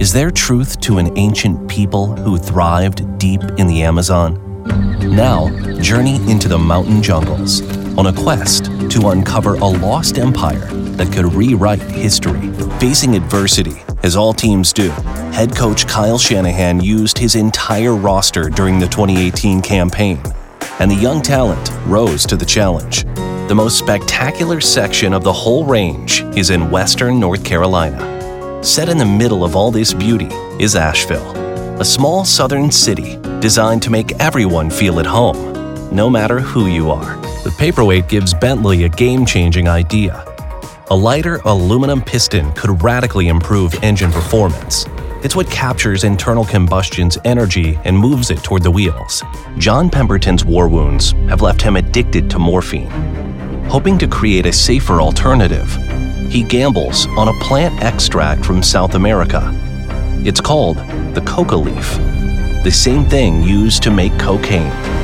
Is there truth to an ancient people who thrived deep in the Amazon? Now, journey into the mountain jungles on a quest to uncover a lost empire that could rewrite history. Facing adversity, as all teams do, head coach Kyle Shanahan used his entire roster during the 2018 campaign, and the young talent rose to the challenge. The most spectacular section of the whole range is in western North Carolina. Set in the middle of all this beauty is Asheville, a small southern city designed to make everyone feel at home, no matter who you are. The Paperweight gives Bentley a game-changing idea. A lighter aluminum piston could radically improve engine performance. It's what captures internal combustion's energy and moves it toward the wheels. John Pemberton's war wounds have left him addicted to morphine. Hoping to create a safer alternative, he gambles on a plant extract from South America. It's called the coca leaf, the same thing used to make cocaine.